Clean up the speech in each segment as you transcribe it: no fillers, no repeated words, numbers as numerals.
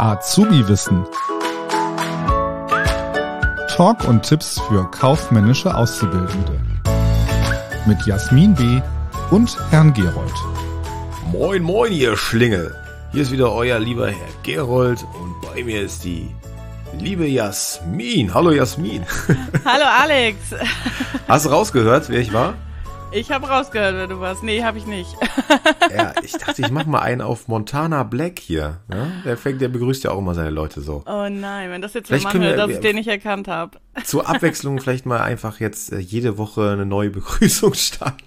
Azubi-Wissen. Talk und Tipps für kaufmännische Auszubildende. Mit Jasmin B. und Herrn Gerold. Moin, moin, ihr Schlingel. Hier ist wieder euer lieber Herr Gerold und bei mir ist die liebe Jasmin. Hallo Jasmin. Hallo Alex. Hast du rausgehört, wer ich war? Ich habe rausgehört, wer du warst. Nee, habe ich nicht. Ja, ich dachte, ich mach mal einen auf Montana Black hier. Ja? Der begrüßt ja auch immer seine Leute so. Oh nein, wenn das jetzt Vielleicht mal können mache, wir- dass ich den nicht erkannt habe. Zur Abwechslung vielleicht mal einfach jetzt jede Woche eine neue Begrüßung starten.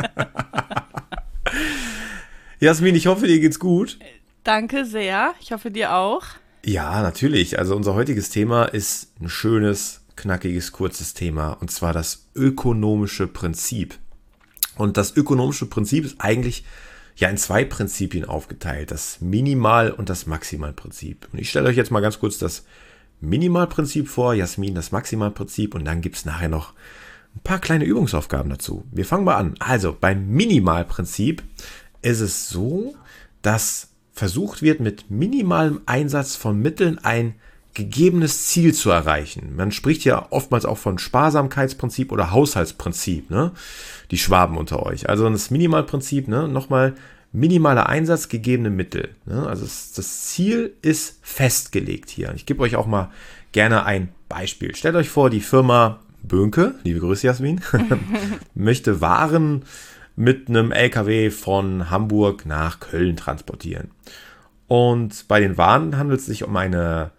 Jasmin, ich hoffe, dir geht's gut. Danke sehr. Ich hoffe, dir auch. Ja, natürlich. Also unser heutiges Thema ist ein schönes, knackiges, kurzes Thema. Und zwar das ökonomische Prinzip. Und das ökonomische Prinzip ist eigentlich ja in zwei Prinzipien aufgeteilt. Das Minimal- und das Maximalprinzip. Und ich stelle euch jetzt mal ganz kurz das Minimalprinzip vor, Jasmin das Maximalprinzip. Und dann gibt's nachher noch ein paar kleine Übungsaufgaben dazu. Wir fangen mal an. Also beim Minimalprinzip ist es so, dass versucht wird, mit minimalem Einsatz von Mitteln ein gegebenes Ziel zu erreichen. Man spricht ja oftmals auch von Sparsamkeitsprinzip oder Haushaltsprinzip, ne? Die Schwaben unter euch. Also das Minimalprinzip, ne? Nochmal minimaler Einsatz, gegebene Mittel. Ne? Also das Ziel ist festgelegt hier. Ich gebe euch auch mal gerne ein Beispiel. Stellt euch vor, die Firma Böhnke, liebe Grüße Jasmin, möchte Waren mit einem LKW von Hamburg nach Köln transportieren. Und bei den Waren handelt es sich um eine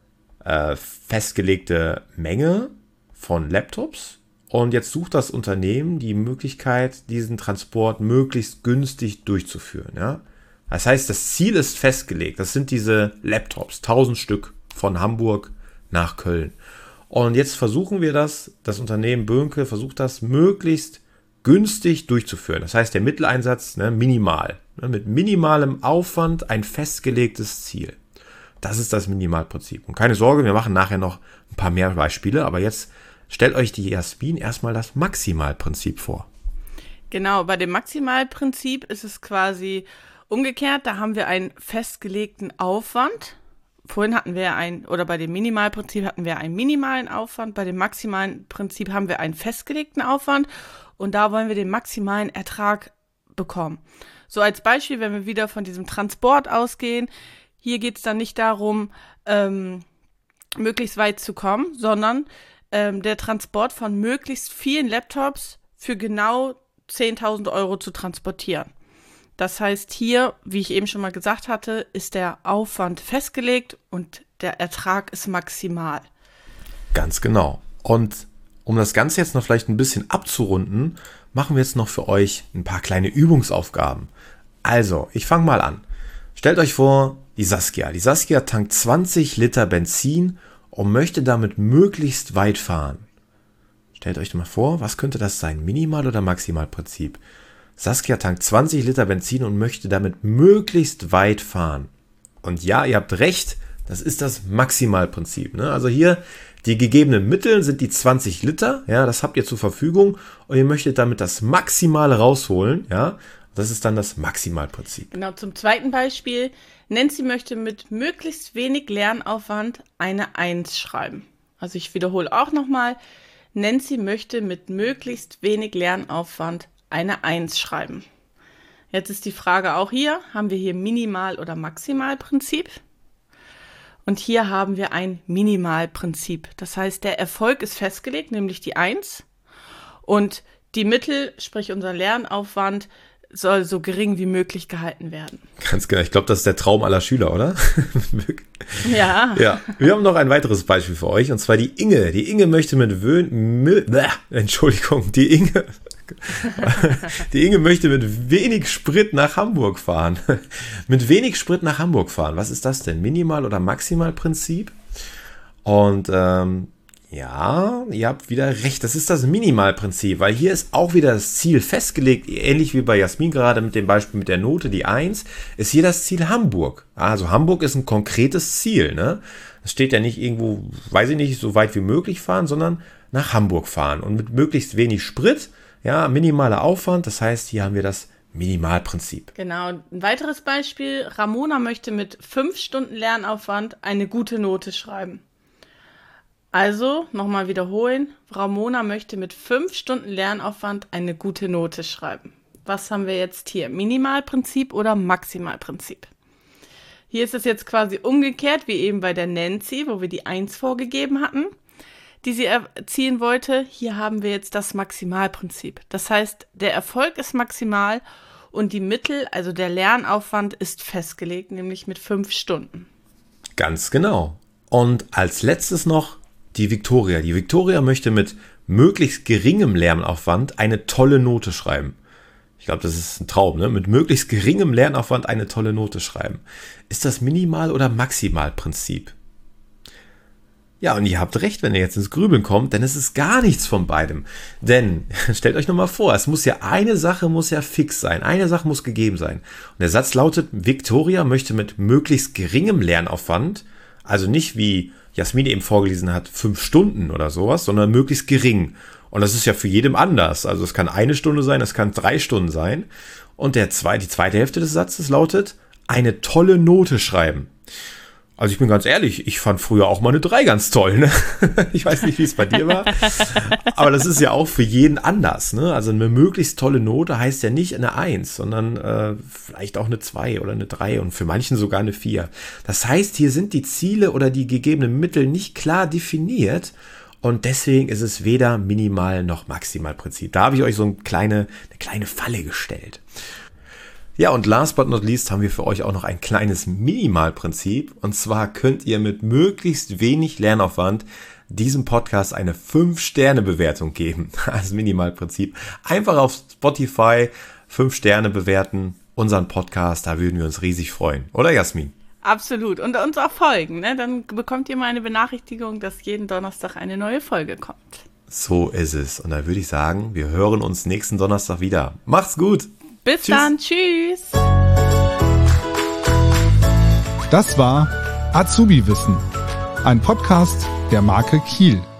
festgelegte Menge von Laptops. Und jetzt sucht das Unternehmen die Möglichkeit, diesen Transport möglichst günstig durchzuführen. Ja? Das heißt, das Ziel ist festgelegt. Das sind diese Laptops, 1000 Stück von Hamburg nach Köln. Und jetzt versuchen wir das Unternehmen Böhnke versucht das möglichst günstig durchzuführen. Das heißt, der Mitteleinsatz minimal. Mit minimalem Aufwand ein festgelegtes Ziel. Das ist das Minimalprinzip. Und keine Sorge, wir machen nachher noch ein paar mehr Beispiele. Aber jetzt stellt euch die Jasmin erstmal das Maximalprinzip vor. Genau, bei dem Maximalprinzip ist es quasi umgekehrt. Da haben wir einen festgelegten Aufwand. Vorhin hatten wir bei dem Minimalprinzip hatten wir einen minimalen Aufwand. Bei dem maximalen Prinzip haben wir einen festgelegten Aufwand. Und da wollen wir den maximalen Ertrag bekommen. So als Beispiel, wenn wir wieder von diesem Transport ausgehen, hier geht es dann nicht darum, möglichst weit zu kommen, sondern der Transport von möglichst vielen Laptops für genau 10.000 Euro zu transportieren. Das heißt hier, wie ich eben schon mal gesagt hatte, ist der Aufwand festgelegt und der Ertrag ist maximal. Ganz genau. Und um das Ganze jetzt noch vielleicht ein bisschen abzurunden, machen wir jetzt noch für euch ein paar kleine Übungsaufgaben. Also, ich fange mal an. Stellt euch vor, die Saskia tankt 20 Liter Benzin und möchte damit möglichst weit fahren. Stellt euch mal vor, was könnte das sein? Minimal- oder Maximalprinzip? Saskia tankt 20 Liter Benzin und möchte damit möglichst weit fahren. Und ja, ihr habt recht, das ist das Maximalprinzip. Ne? Also hier, die gegebenen Mittel sind die 20 Liter, ja, das habt ihr zur Verfügung und ihr möchtet damit das Maximale rausholen, ja. Das ist dann das Maximalprinzip. Genau, zum zweiten Beispiel. Nancy möchte mit möglichst wenig Lernaufwand eine 1 schreiben. Also ich wiederhole auch nochmal. Nancy möchte mit möglichst wenig Lernaufwand eine 1 schreiben. Jetzt ist die Frage auch hier, haben wir hier Minimal- oder Maximalprinzip? Und hier haben wir ein Minimalprinzip. Das heißt, der Erfolg ist festgelegt, nämlich die 1. Und die Mittel, sprich unser Lernaufwand, soll so gering wie möglich gehalten werden. Ganz genau. Ich glaube, das ist der Traum aller Schüler, oder? Ja. Ja. Wir haben noch ein weiteres Beispiel für euch, und zwar die Inge. Die Inge möchte Die Inge möchte mit wenig Sprit nach Hamburg fahren. Mit wenig Sprit nach Hamburg fahren. Was ist das denn? Minimal- oder Maximalprinzip? Und ja, ihr habt wieder recht, das ist das Minimalprinzip, weil hier ist auch wieder das Ziel festgelegt, ähnlich wie bei Jasmin gerade mit dem Beispiel mit der Note, die 1, ist hier das Ziel Hamburg. Also Hamburg ist ein konkretes Ziel, ne? Das steht ja nicht irgendwo, weiß ich nicht, so weit wie möglich fahren, sondern nach Hamburg fahren und mit möglichst wenig Sprit, ja, minimaler Aufwand, das heißt, hier haben wir das Minimalprinzip. Genau. Ein weiteres Beispiel. Ramona möchte mit 5 Stunden Lernaufwand eine gute Note schreiben. Also, nochmal wiederholen. Ramona möchte mit 5 Stunden Lernaufwand eine gute Note schreiben. Was haben wir jetzt hier? Minimalprinzip oder Maximalprinzip? Hier ist es jetzt quasi umgekehrt, wie eben bei der Nancy, wo wir die 1 vorgegeben hatten, die sie erzielen wollte. Hier haben wir jetzt das Maximalprinzip. Das heißt, der Erfolg ist maximal und die Mittel, also der Lernaufwand, ist festgelegt, nämlich mit 5 Stunden. Ganz genau. Und als letztes noch die Victoria. Die Victoria möchte mit möglichst geringem Lernaufwand eine tolle Note schreiben. Ich glaube, das ist ein Traum, ne? Mit möglichst geringem Lernaufwand eine tolle Note schreiben. Ist das Minimal- oder Maximalprinzip? Ja, und ihr habt recht, wenn ihr jetzt ins Grübeln kommt, denn es ist gar nichts von beidem. Denn, stellt euch nochmal vor, eine Sache muss ja fix sein, eine Sache muss gegeben sein. Und der Satz lautet, Victoria möchte mit möglichst geringem Lernaufwand, also nicht wie Jasmin eben vorgelesen hat, 5 Stunden oder sowas, sondern möglichst gering. Und das ist ja für jedem anders. Also es kann 1 Stunde sein, es kann 3 Stunden sein. Und die zweite Hälfte des Satzes lautet, eine tolle Note schreiben. Also ich bin ganz ehrlich, ich fand früher auch mal eine 3 ganz toll, ne? Ich weiß nicht, wie es bei dir war. Aber das ist ja auch für jeden anders, ne? Also eine möglichst tolle Note heißt ja nicht eine 1, sondern vielleicht auch eine 2 oder eine 3 und für manchen sogar eine 4. Das heißt, hier sind die Ziele oder die gegebenen Mittel nicht klar definiert und deswegen ist es weder Minimal- noch Maximalprinzip. Da habe ich euch so eine kleine Falle gestellt. Ja, und last but not least haben wir für euch auch noch ein kleines Minimalprinzip. Und zwar könnt ihr mit möglichst wenig Lernaufwand diesem Podcast eine 5-Sterne-Bewertung geben. Als Minimalprinzip. Einfach auf Spotify 5 Sterne bewerten. Unseren Podcast, da würden wir uns riesig freuen. Oder Jasmin? Absolut. Und uns auch folgen, ne? Dann bekommt ihr mal eine Benachrichtigung, dass jeden Donnerstag eine neue Folge kommt. So ist es. Und da würde ich sagen, wir hören uns nächsten Donnerstag wieder. Macht's gut! Bis dann, tschüss. Das war Azubi Wissen, ein Podcast der Marke Kiel.